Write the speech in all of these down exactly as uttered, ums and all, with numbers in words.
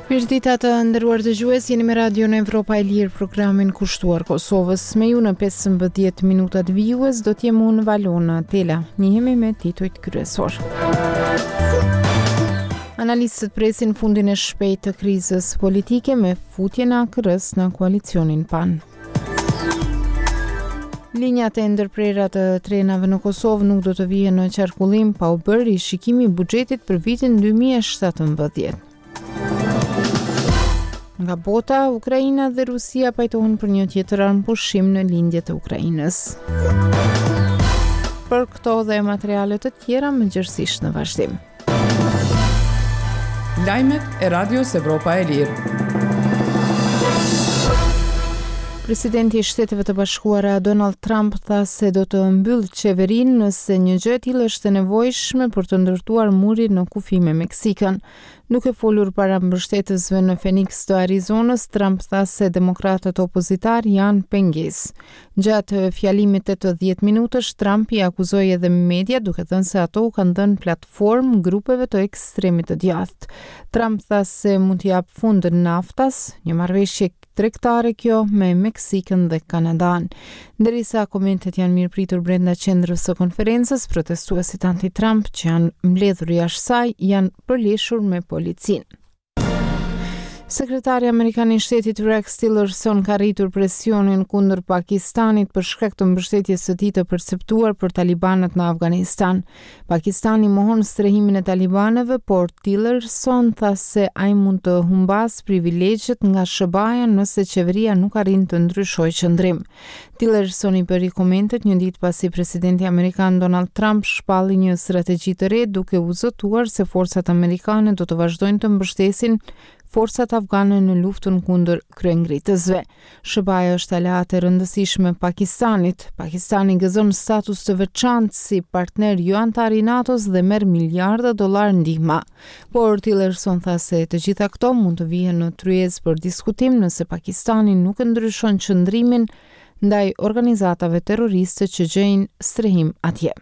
Mirëdita të nderuar dëgjues, jeni me Radio në Evropa e Lirë, programin kushtuar Kosovës. Me ju në pesëmbëdhjetë minutat vijues do t'jem unë Valona Tela. Njihemi me titujt kryesor. Analistët presin fundin e shpejtë të krizës politike me futjen e A K R-s në koalicionin P A N. Linjat e ndërprera të trenave në Kosovë nuk do të vihen në qarkullim pa u bërë rishikimi i buxhetit për vitin dy mijë e shtatëmbëdhjetë. Nga bota, Ukraina dhe Rusia pajtohen për një tjetër armëpushim në lindje të Ukrainës. Për këto dhe materiale të tjera mëngjesisht në vazhdim. Lajmet e Radios Evropa e Lirë. Presidenti i Shteteve të Bashkuara Donald Trump tha se do të mbyllë qeverinë nëse një gjë e tillë është e nevojshme për të ndërtuar murin në kufi me Meksikën. Duke folur para mbështetësve në Phoenix të Arizonës, Trump tha se demokratët opozitar janë pengesë. Gjatë fjalimit tetëdhjetë minutësh, Trump i akuzoi edhe media duke thënë se ato u kanë dhënë platformë grupeve të ekstremit të djathtë. Trump tha se mund t'i jap fund naftas, një marrëveshje tregtare kjo me Meksikën dhe Kanadan. Ndërsa komentet janë mirëpritur brenda qendrës së konferencës, protestuesit anti-Trump që janë mbledhur jashtë saj janë përleshur me policinë. Sekretari Amerikan i Shtetit Rex Tillerson ka rritur presionin kundër Pakistanit për shkak të mbështetjes së tij të perceptuar për talibanët në Afganistan. Pakistani mohon strehimin e talibanëve, por Tillerson tha se ai mund të humbas privilegjet nga S B A-ja nëse qeveria nuk arrin të ndryshojë qëndrim. Tillerson i bëri komentet një ditë pasi presidenti amerikan Donald Trump shpalli një strategji të re duke u zotuar se forcat amerikane do të vazhdojnë të mbështesin forcat afgane në luftën kundër kryengritësve. S B A-ja është aleate e rëndësishme Pakistanit. Pakistani gëzon status të veçantë si partner jo antar i NATO-s dhe merr miliarda dollar ndihma. Por Tillerson tha se të gjitha këto mund të vihen në tryezë për diskutim nëse Pakistani nuk e ndryshon qëndrimin ndaj organizatave terroriste që gjejnë strehim atje.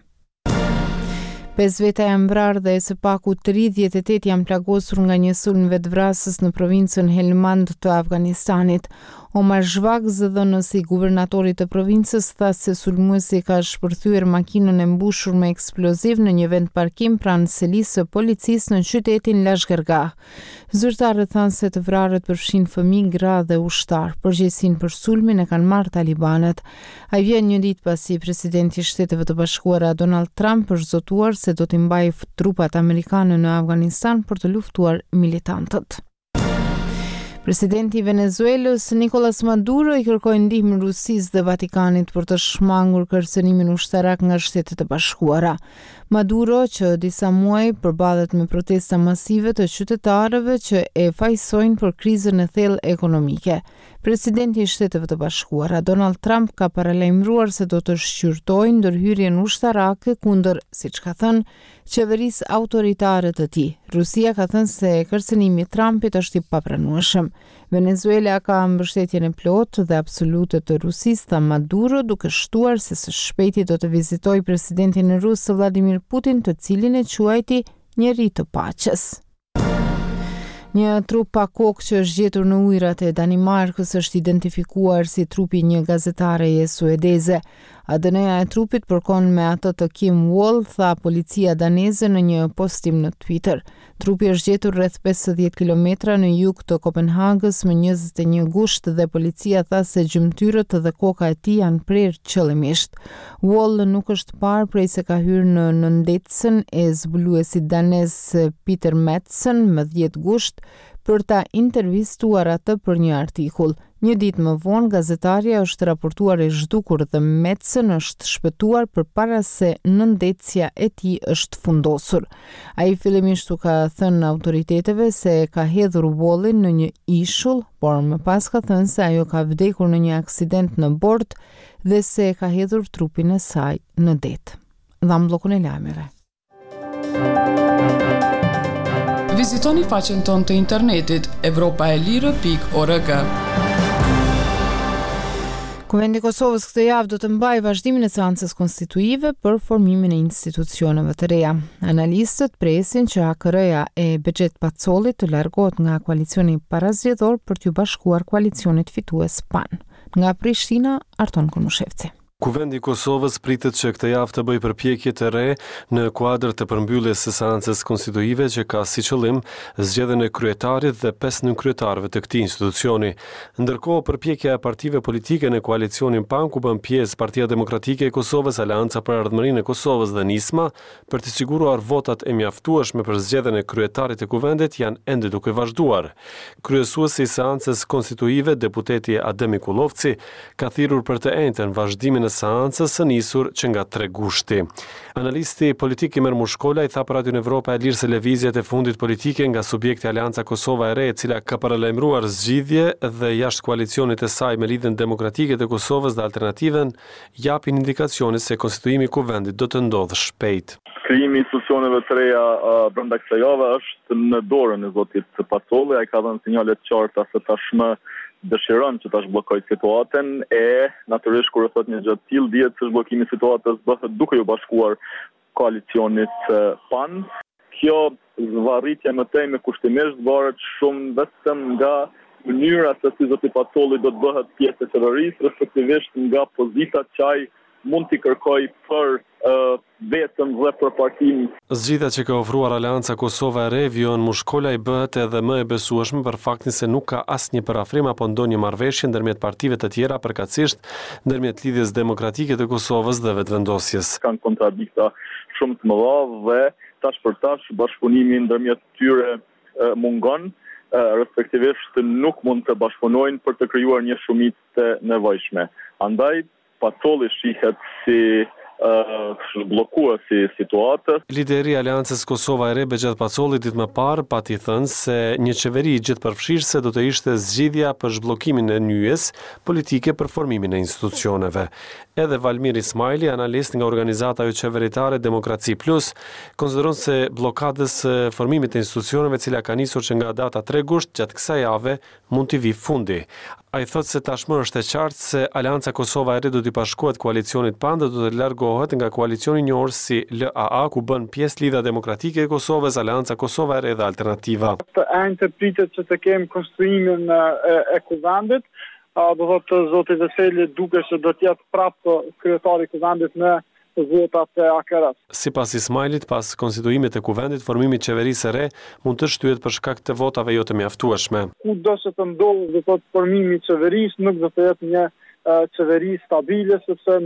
Pesë veta janë vrarë dhe së paku tridhjetë e tetë janë plagosur nga një sulm vetvrasës në provincën Helmand të Afganistanit. Omar Zhvak, zëdhënësi i guvernatorit të provincës, tha se sulmuesi ka shpërthyer makinën e mbushur me eksploziv në një vend parkim pranë selisë së policisë në qytetin Lashkargah. Zyrtarët thanë se të vrarët përfshin fëmijë, gra dhe ushtar. Përgjegjësinë për sulmin e kanë marrë talibanët. Ai vjen një ditë pasi presidenti i Shteteve të Bashkuara Donald Trump është zotuar se do t'i mbajë trupat amerikane në Afganistan për të luftuar militantët. Presidenti i Venezuelës Nicolas Maduro i kërkoi ndihmën Rusisë dhe Vatikanit për të shmangur kërcënimin ushtarak nga Shtetet e Bashkuara. Maduro, që disa muaj përballet me protesta masive të qytetarëve që e fajsojnë për krizën e thellë ekonomike. Presidenti i Shteteve të Bashkuara Donald Trump ka paralajmëruar se do të shqyrtojë ndërhyrjen ushtarake kundër, siç ka thënë, qeverisë autoritare të tij. Rusia ka thënë se kërcënimi i Trumpit është i papranueshëm. Venezuela ka mbështetjen e plotë dhe absolute të Rusisë, tha Maduro, duke shtuar se së shpejti do të vizitojë presidentin rus Vladimir Putin, të cilin e quajti njeri të paqes. Një trup pa kokë që është gjetur në ujërat e Danimarkës është identifikuar si trupi një gazetareje suedeze. A D N-ja e trupit përkon me atë të Kim Wall, tha policia daneze në një postim në Twitter. Trupi është gjetur rreth pesëdhjetë kilometra në jug të Kopenhagës me njëzet e një gusht dhe policia tha se gjymtyrët dhe koka e tij janë prerë qëllimisht. Wall nuk është parë prej se ka hyrë në nëndetësën e zbuluesit danez Peter Madsen me dhjetë gusht për ta intervistuar atë për një artikull. Një ditë më vonë, gazetarja është raportuar e zhdukur dhe Madsen është shpëtuar përpara se nëndetësja e tij është fundosur. Ai fillimisht u ka thënë autoriteteve se ka hedhur Wallin në një ishull, por më pas ka thënë se ajo ka vdekur në një aksident në bord dhe se ka hedhur trupin e saj në det. Dham bllokun e lajmeve. Vizitoni faqen tonë të internetit evropaelire pikë org. Kuvendi i Kosovës këtë javë do të mbajë vazhdimin e seancës konstituive për formimin e institucioneve të reja. Analistët presin që A K R-ja e Bexhet Pacollit të largohet nga koalicioni parazgjedhor për t'ju bashkuar koalicionit fitues P A N. Nga Prishtina, Arton Konushevci. Kuvendi i Kosovës pritet që këtë javë të bëjë përpjekje të re në kuadër të përmbylljes së seancës konstituive që ka si qëllim zgjedhjen e kryetarit dhe pesë nënkryetarëve të këtij institucioni. Ndërkohë, përpjekja e partive politike në koalicionin P A N ku bën pjesë Partia Demokratike e Kosovës, Aleanca për Ardhmërinë e Kosovës dhe Nisma për të siguruar votat e mjaftueshme për zgjedhjen e kryetarit të kuvendit janë ende duke vazhduar. Kryesuesi i seancës konstituive, deputeti Adem Ikullovci, ka thirrur për të njëjtën vazhdimin seancës së nisur që nga tre gushti. Analisti politik Imer Mushkola i tha për Radion Evropa e Lirë se lëvizjet e fundit politike nga subjekti Aleanca Kosova e Re, e cila ka paralajmëruar zgjidhje dhe jashtë koalicionit të saj me lidhjen demokratike të Kosovës dhe alternativen, japin indikacione se konstituimi i kuvendit do të ndodhë shpejt. Krijimi i institucioneve të reja uh, brenda kësaj jave është në dorën e zotit Pacolli, ai ka dhënë sinjale të qarta se tashmë dëshiron që ta zhbllokojë situatën e natyrisht kur thot një gjë të tillë dihet se zhbllokimi i situatës bëhet duke u bashkuar koalicionit P A N. Kjo zvarritje më tej me kushtimisht varet shumë vetëm nga mënyra se si zoti Pacolli do të bëhet pjesë e qeverisë, respektivisht nga pozita që ai mund t'i kërkoj për uh, vetëm dhe për partinë. Zgjidhja që ka ofruar Aleanca Kosova e Re, vjon Mushkola, i bëhet edhe më e besueshme për faktin se nuk ka asnjë parafrim apo ndonjë marrëveshje ndërmjet partive të tjera, përkatësisht ndërmjet lidhjes demokratike të Kosovës dhe vetëvendosjes. Kanë kontradikta shumë të mëdha dhe tash për tash bashkëpunimi ndërmjet tyre uh, mungon. Uh, respektivisht nuk mund të bashkëpunojnë për të krijuar një shumicë të nevojshme. Andaj Pacolli shihet si uh, zhbllokuesi i situatës. Lideri i Aleancës Kosova e Re, Bexhet Pacolli, ditë më parë pati thënë se një qeveri gjithëpërfshirëse do të ishte zgjidhja për zhbllokimin e nyjes politike për formimin e institucioneve. Edhe Valmir Ismaili, analist nga organizata jo qeveritare Demokraci Plus, konsideron se bllokadës së formimit të institucioneve, cila ka nisur që nga data tre gusht gjatë kësaj jave, mund t'i vi fundi. Ai thotë se tashmë është e qartë se Aleanca Kosova e Re do t'i bashkohet koalicionit P A N dhe do të largohet nga koalicioni i njohur si L A A, ku bën pjesë Lidhja Demokratike e Kosovës, Aleanca Kosova e Re dhe Alternativa. Të enjtë pritet që të kemi konstruimin e, e kuvendit, do thotë zoti Veseli duke se do të jetë prapë kryetari i kuvendit në votat e A K R-s. Sipas Ismailit, pas konstituimit të kuvendit, formimi i qeverisë së re mund të shtyhet për shkak të votave jo të mjaftueshme. Kudo që të ndodhë, do thotë formimi i qeverisë nuk do të jetë një uh, qeveri stabile, sepse